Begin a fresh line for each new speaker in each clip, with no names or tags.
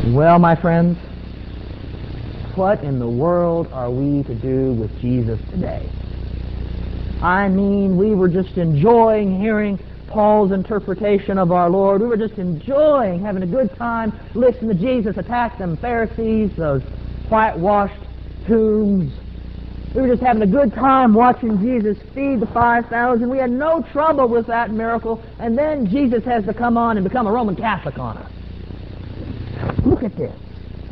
Well, my friends, what in the world are we to do with Jesus today? I mean, we were just enjoying hearing Paul's interpretation of our Lord. We were just enjoying having a good time listening to Jesus attack them Pharisees, those whitewashed tombs. We were just having a good time watching Jesus feed the 5,000. We had no trouble with that miracle, and then Jesus has to come on and become a Roman Catholic on us. Look at this.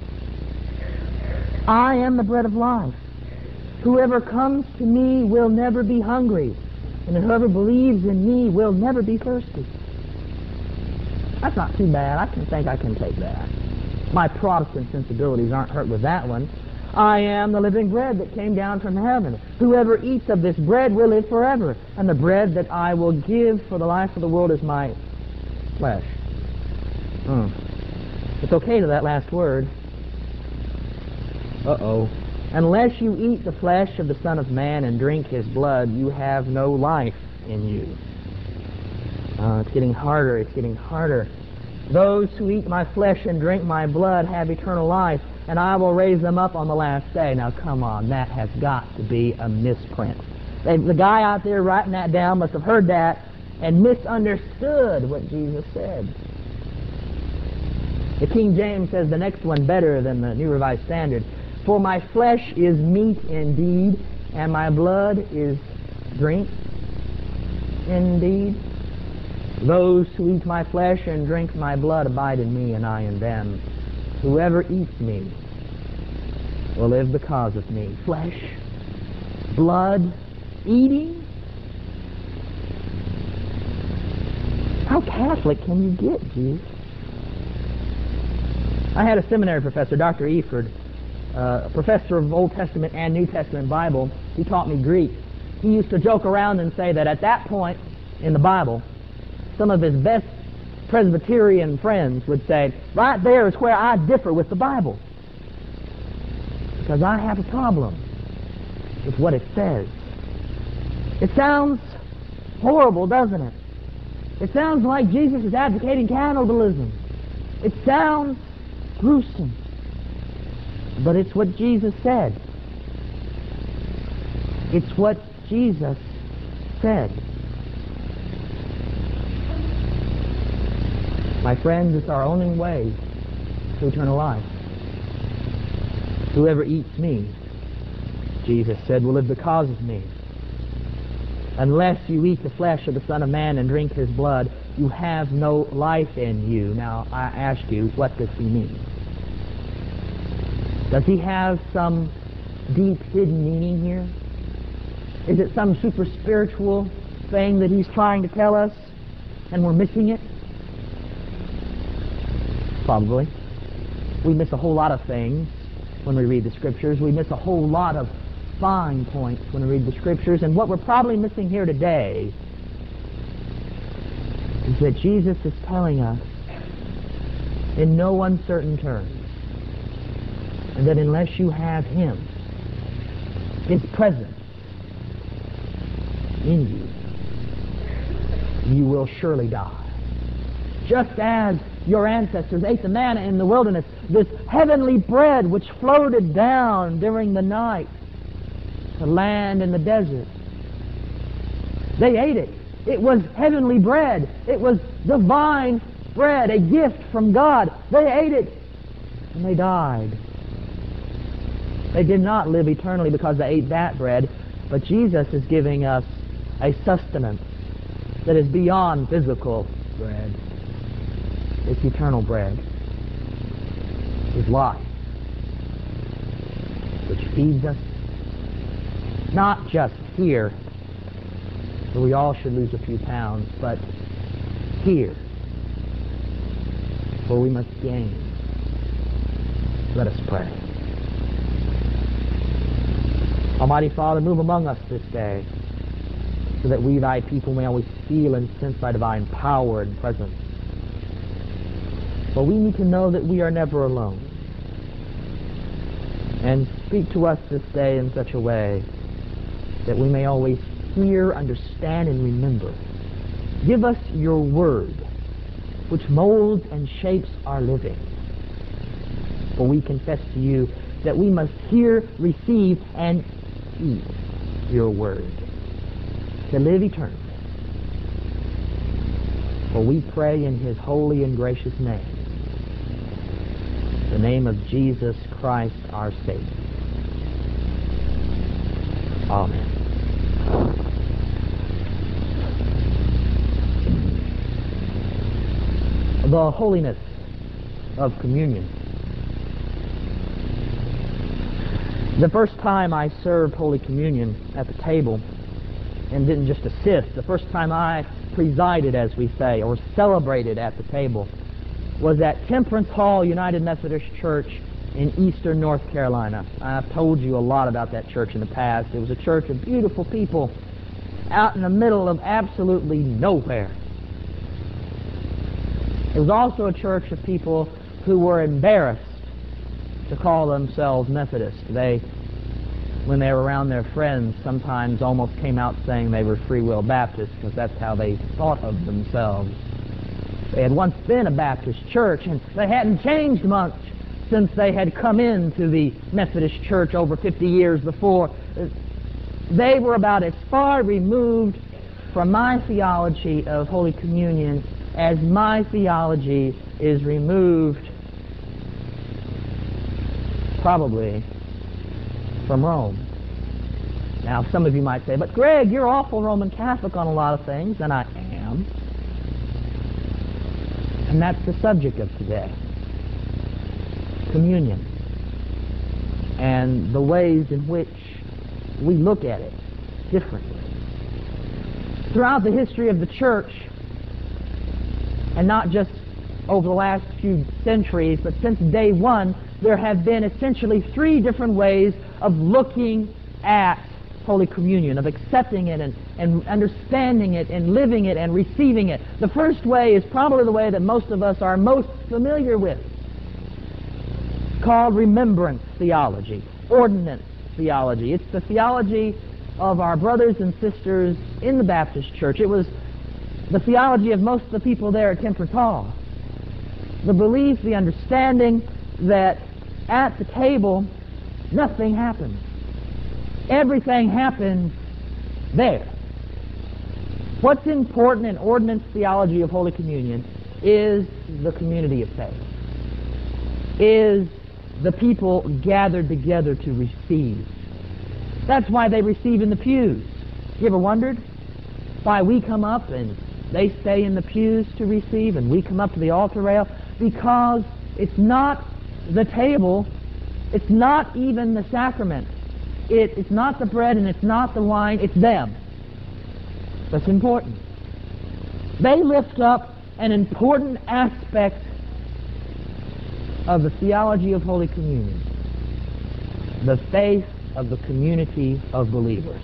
I am the bread of life. Whoever comes to me will never be hungry, and whoever believes in me will never be thirsty. That's not too bad. I think I can take that. My Protestant sensibilities aren't hurt with that one. I am the living bread that came down from heaven. Whoever eats of this bread will live forever, and the bread that I will give for the life of the world is my flesh. It's okay to that last word. Unless you eat the flesh of the Son of Man and drink His blood, you have no life in you. It's getting harder. It's getting harder. Those who eat my flesh and drink my blood have eternal life, and I will raise them up on the last day. Now, come on. That has got to be a misprint. The guy out there writing that down must have heard that and misunderstood what Jesus said. The King James says the next one better than the New Revised Standard. For my flesh is meat indeed, and my blood is drink indeed. Those who eat my flesh and drink my blood abide in me, and I in them. Whoever eats me will live because of me. Flesh, blood, eating. How Catholic can you get, Jesus? I had a seminary professor, Dr. Eford, a professor of Old Testament and New Testament Bible. He taught me Greek. He used to joke around and say that at that point in the Bible, some of his best Presbyterian friends would say, right there is where I differ with the Bible, because I have a problem with what it says. It sounds horrible, doesn't it? It sounds like Jesus is advocating cannibalism. It sounds gruesome. But it's what Jesus said. It's what Jesus said. My friends, it's our only way to eternal life. Whoever eats me, Jesus said, will live because of me. Unless you eat the flesh of the Son of Man and drink His blood, you have no life in you. Now, I ask you, what does He mean? Does He have some deep hidden meaning here? Is it some super spiritual thing that He's trying to tell us and we're missing it? Probably. We miss a whole lot of things when we read the Scriptures. We miss a whole lot of fine points when we read the Scriptures. And what we're probably missing here today is that Jesus is telling us in no uncertain terms, and that unless you have Him, His presence in you, you will surely die. Just as your ancestors ate the manna in the wilderness, this heavenly bread which floated down during the night to land in the desert. They ate it. It was heavenly bread. It was divine bread, a gift from God. They ate it, and they died. They did not live eternally because they ate that bread, but Jesus is giving us a sustenance that is beyond physical bread. It's eternal bread. It's life, which feeds us not just here, where we all should lose a few pounds, but here, where we must gain. Let us pray. Almighty Father, move among us this day, so that we, Thy people, may always feel and sense Thy divine power and presence. For we need to know that we are never alone. And speak to us this day in such a way that we may always hear, understand, and remember. Give us your word, which molds and shapes our living. For we confess to you that we must hear, receive, and eat your word to live eternally. For we pray in his holy and gracious name, the name of Jesus Christ our Savior. Amen. The holiness of communion. The first time I served Holy Communion at the table, and didn't just assist, the first time I presided, as we say, or celebrated at the table, was at Temperance Hall United Methodist Church in eastern North Carolina. I've told you a lot about that church in the past. It was a church of beautiful people out in the middle of absolutely nowhere. It was also a church of people who were embarrassed to call themselves Methodist. They, when they were around their friends, sometimes almost came out saying they were Free Will Baptists, because that's how they thought of themselves. They had once been a Baptist church, and they hadn't changed much since they had come into the Methodist church over 50 years before. They were about as far removed from my theology of Holy Communion as my theology is removed, probably, from Rome. Now, some of you might say, but Greg, you're awful Roman Catholic on a lot of things, and I am. And that's the subject of today. Communion. And the ways in which we look at it differently. Throughout the history of the church, and not just over the last few centuries, but since day one, there have been essentially three different ways of looking at Holy Communion, of accepting it and understanding it and living it and receiving it. The first way is probably the way that most of us are most familiar with, called remembrance theology, ordinance theology. It's the theology of our brothers and sisters in the Baptist Church. It was the theology of most of the people there at Temperance Hall. The belief, the understanding that at the table, nothing happens. Everything happens there. What's important in ordinance theology of Holy Communion is the community of faith, is the people gathered together to receive. That's why they receive in the pews. You ever wondered why we come up and they stay in the pews to receive and we come up to the altar rail? Because it's not the table, it's not even the sacrament. It's not the bread and it's not the wine, it's them. That's important. They lift up an important aspect of the theology of Holy Communion, the faith of the community of believers.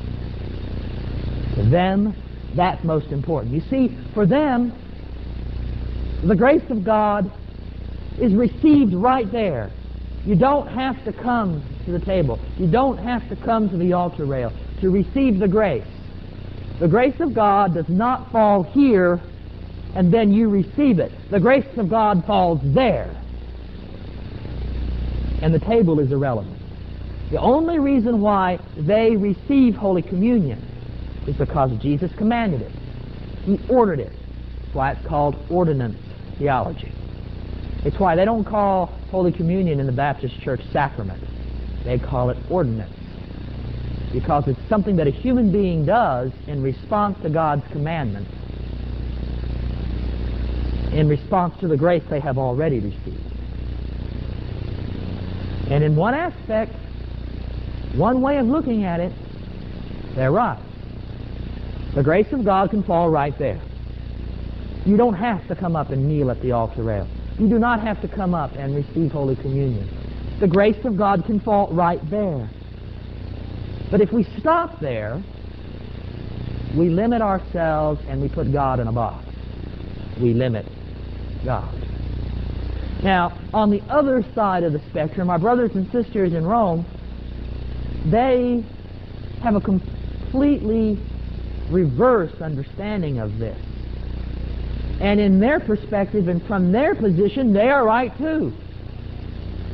To them, that's most important. You see, for them, the grace of God is received right there. You don't have to come to the table. You don't have to come to the altar rail to receive the grace. The grace of God does not fall here and then you receive it. The grace of God falls there. And the table is irrelevant. The only reason why they receive Holy Communion is because Jesus commanded it. He ordered it. That's why it's called ordinance theology. It's why they don't call Holy Communion in the Baptist Church sacrament. They call it ordinance. Because it's something that a human being does in response to God's commandment, in response to the grace they have already received. And in one aspect, one way of looking at it, they're right. The grace of God can fall right there. You don't have to come up and kneel at the altar rail. You do not have to come up and receive Holy Communion. The grace of God can fall right there. But if we stop there, we limit ourselves and we put God in a box. We limit God. Now, on the other side of the spectrum, our brothers and sisters in Rome, they have a completely reverse understanding of this. And in their perspective and from their position, they are right too.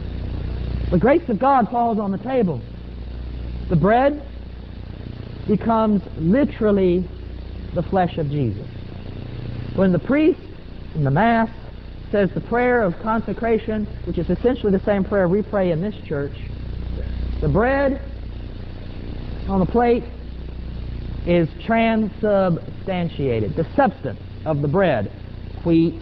The grace of God falls on the table. The bread becomes literally the flesh of Jesus. When the priest in the Mass says the prayer of consecration, which is essentially the same prayer we pray in this church, the bread on the plate is transubstantiated. The substance of the bread, wheat,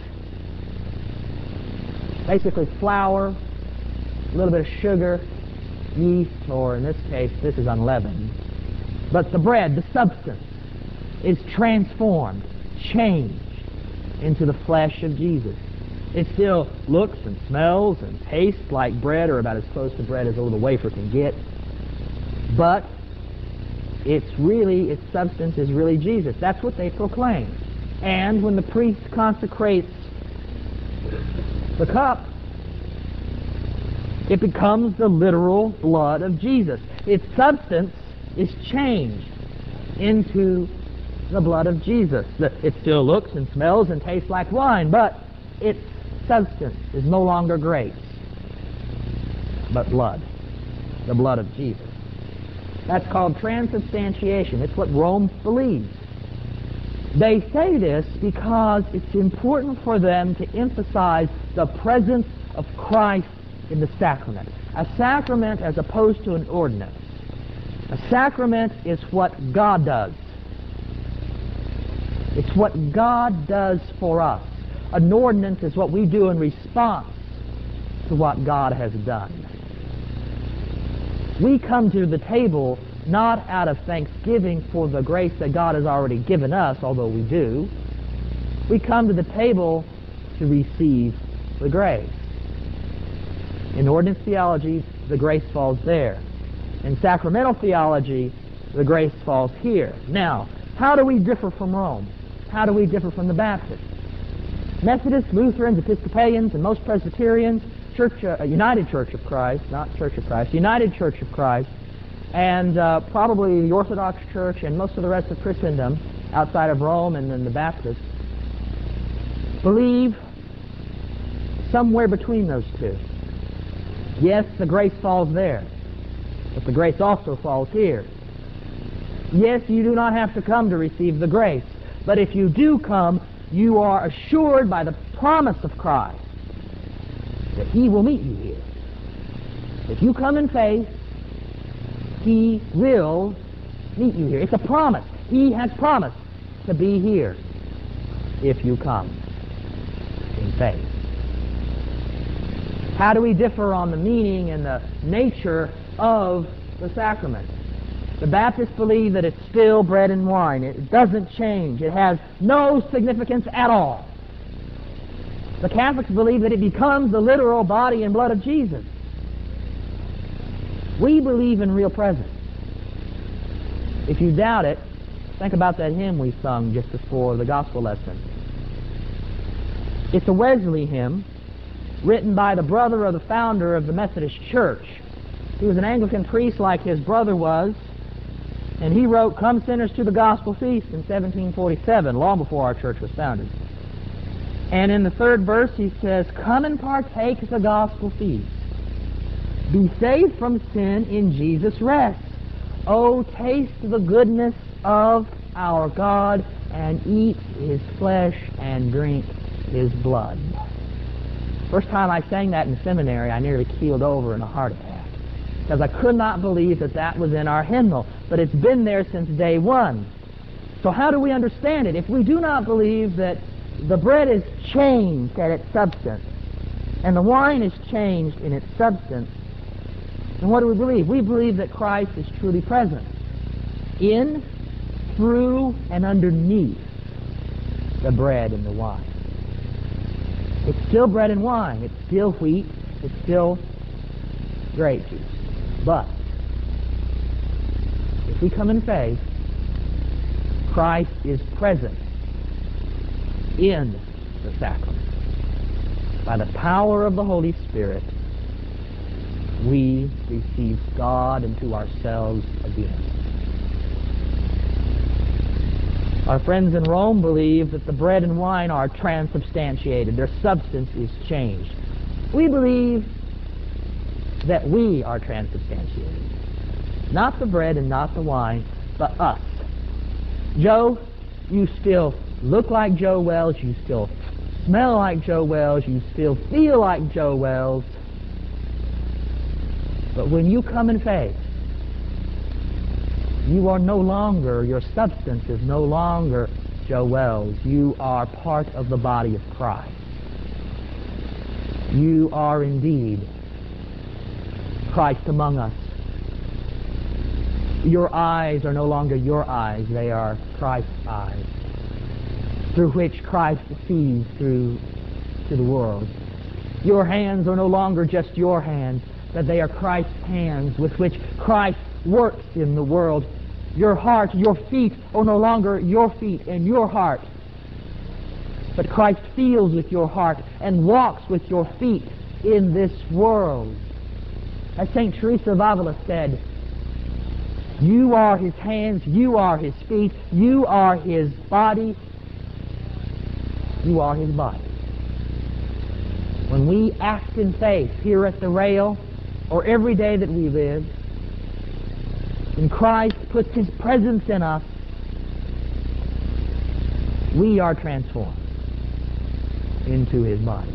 basically flour, a little bit of sugar, yeast, or in this case, this is unleavened. But the bread, the substance, is transformed, changed into the flesh of Jesus. It still looks and smells and tastes like bread, or about as close to bread as a little wafer can get. But its substance is really Jesus. That's what they proclaim. And when the priest consecrates the cup, it becomes the literal blood of Jesus. Its substance is changed into the blood of Jesus. It still looks and smells and tastes like wine, but its substance is no longer grace, but blood, the blood of Jesus. That's called transubstantiation. It's what Rome believes. They say this because it's important for them to emphasize the presence of Christ in the sacrament. A sacrament as opposed to an ordinance. A sacrament is what God does. It's what God does for us. An ordinance is what we do in response to what God has done. We come to the table not out of thanksgiving for the grace that God has already given us, although we do. We come to the table to receive the grace. In ordinance theology, the grace falls there. In sacramental theology, the grace falls here. Now, how do we differ from Rome? How do we differ from the Baptists? Methodists, Lutherans, Episcopalians, and most Presbyterians, United Church of Christ, not Church of Christ, United Church of Christ, and probably the Orthodox Church and most of the rest of Christendom outside of Rome and then the Baptists, believe somewhere between those two. Yes, the grace falls there, but the grace also falls here. Yes, you do not have to come to receive the grace, but if you do come, you are assured by the promise of Christ that He will meet you here. If you come in faith, He will meet you here. It's a promise. He has promised to be here if you come in faith. How do we differ on the meaning and the nature of the sacrament? The Baptists believe that it's still bread and wine. It doesn't change. It has no significance at all. The Catholics believe that it becomes the literal body and blood of Jesus. We believe in real presence. If you doubt it, think about that hymn we sung just before the gospel lesson. It's a Wesley hymn written by the brother of the founder of the Methodist Church. He was an Anglican priest like his brother was, and he wrote "Come Sinners to the Gospel Feast" in 1747, long before our church was founded. And in the third verse he says, "Come and partake the gospel feast. Be saved from sin in Jesus' rest. Oh, taste the goodness of our God, and eat His flesh and drink His blood." First time I sang that in seminary, I nearly keeled over in a heart attack, because I could not believe that that was in our hymnal. But it's been there since day one. So how do we understand it? If we do not believe that the bread is changed at its substance, and the wine is changed in its substance, then what do we believe? We believe that Christ is truly present in, through, and underneath the bread and the wine. It's still bread and wine. It's still wheat. It's still grape juice. But if we come in faith, Christ is present in the sacrament. By the power of the Holy Spirit, we receive God into ourselves again. Our friends in Rome believe that the bread and wine are transubstantiated. Their substance is changed. We believe that we are transubstantiated. Not the bread and not the wine, but us. Joe, you still look like Joe Wells, you still smell like Joe Wells, you still feel like Joe Wells. But when you come in faith, you are no longer, your substance is no longer Joe Wells. You are part of the body of Christ. You are indeed Christ among us. Your eyes are no longer your eyes, they are Christ's eyes, through which Christ sees through to the world. Your hands are no longer just your hands, but they are Christ's hands with which Christ works in the world. Your heart, your feet are no longer your feet and your heart, but Christ feels with your heart and walks with your feet in this world. As St. Teresa of Avila said, you are His hands, you are His feet, you are His body, you are His body. When we act in faith here at the rail, or every day that we live, and Christ puts His presence in us, we are transformed into His body.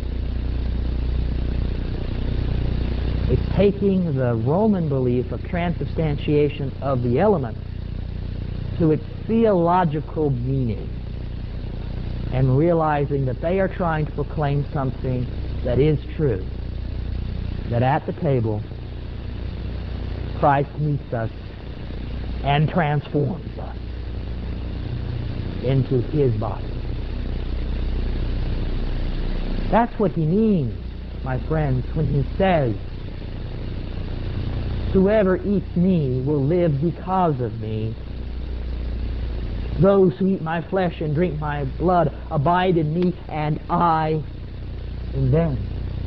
It's taking the Roman belief of transubstantiation of the elements to its theological meaning and realizing that they are trying to proclaim something that is true, that at the table Christ meets us and transforms us into His body. That's what He means, my friends, when He says, whoever eats me will live because of me. Those who eat my flesh and drink my blood abide in me, and I in them.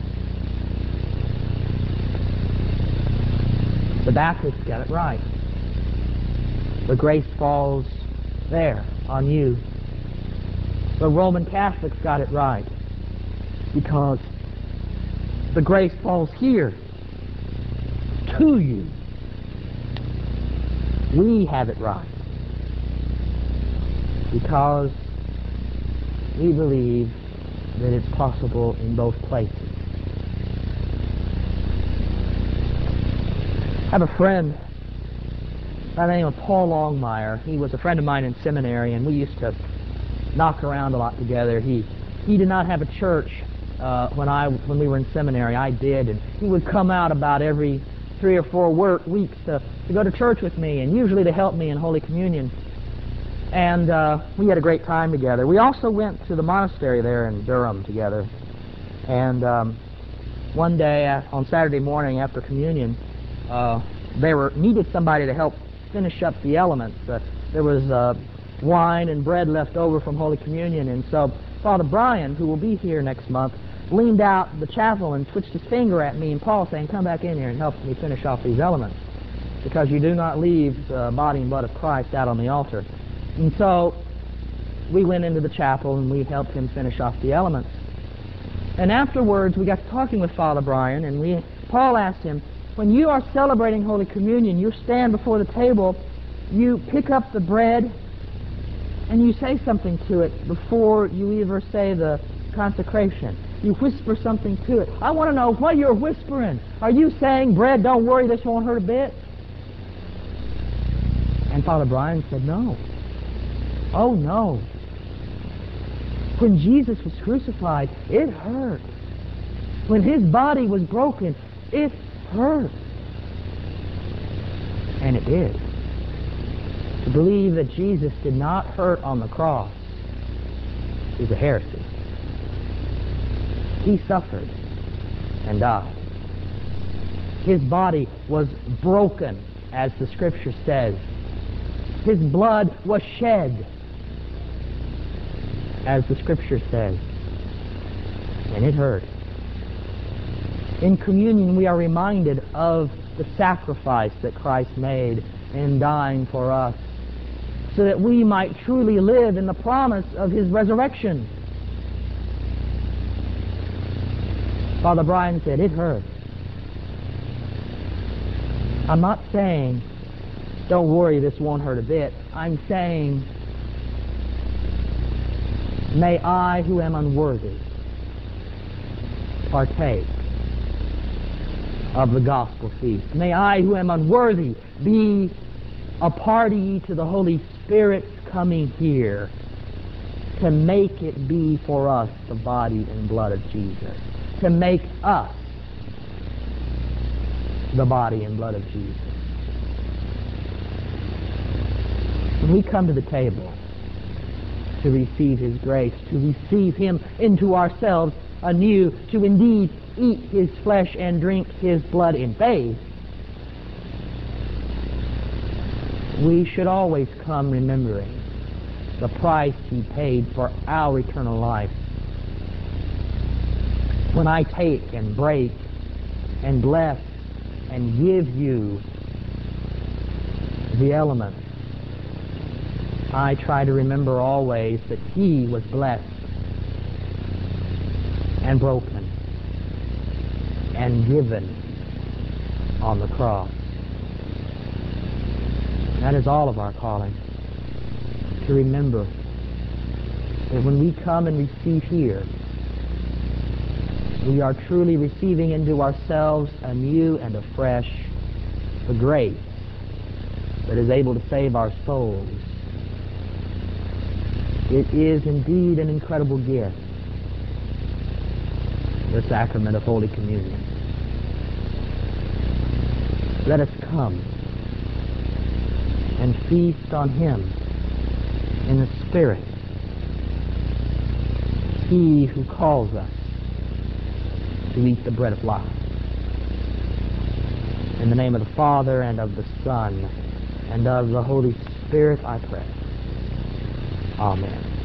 The Baptists got it right. The grace falls there on you. The Roman Catholics got it right, because the grace falls here to you. We have it right because we believe that it's possible in both places. I have a friend by the name of Paul Longmire. He was a friend of mine in seminary, and we used to knock around a lot together. He did not have a church when we were in seminary. I did, and he would come out about every 3 or 4 weeks to go to church with me, and usually to help me in Holy Communion. And we had a great time together. We also went to the monastery there in Durham together. And one day on Saturday morning after communion, they needed somebody to help finish up the elements. There was wine and bread left over from Holy Communion, and so Father Brian, who will be here next month, leaned out the chapel and twitched his finger at me and Paul, saying, "Come back in here and help me finish off these elements, because you do not leave the body and blood of Christ out on the altar." And so we went into the chapel and we helped him finish off the elements. And afterwards we got to talking with Father Brian, and Paul asked him, when you are celebrating Holy Communion, you stand before the table, you pick up the bread, and you say something to it before you ever say the consecration. You whisper something to it. I want to know what you're whispering. Are you saying, bread, don't worry, this won't hurt a bit? And Father Brian said, no. Oh, no. When Jesus was crucified, it hurt. When His body was broken, it hurt. And it did. To believe that Jesus did not hurt on the cross is a heresy. He suffered and died. His body was broken, as the Scripture says. His blood was shed, as the Scripture says. And it hurt. In communion, we are reminded of the sacrifice that Christ made in dying for us, so that we might truly live in the promise of His resurrection. Father Brian said, it hurt. I'm not saying, don't worry, this won't hurt a bit. I'm saying, may I, who am unworthy, partake of the gospel feast. May I, who am unworthy, be a party to the Holy Spirit's coming here to make it be for us the body and blood of Jesus, to make us the body and blood of Jesus. When we come to the table to receive His grace, to receive Him into ourselves anew, to indeed eat His flesh and drink His blood in faith, we should always come remembering the price He paid for our eternal life. When I take and break and bless and give you the elements, I try to remember always that He was blessed and broken and given on the cross. That is all of our calling, to remember that when we come and receive here, we are truly receiving into ourselves anew and afresh the grace that is able to save our souls. It is indeed an incredible gift, the sacrament of Holy Communion. Let us come and feast on Him in the Spirit, He who calls us to eat the bread of life. In the name of the Father, and of the Son, and of the Holy Spirit, I pray. Amen.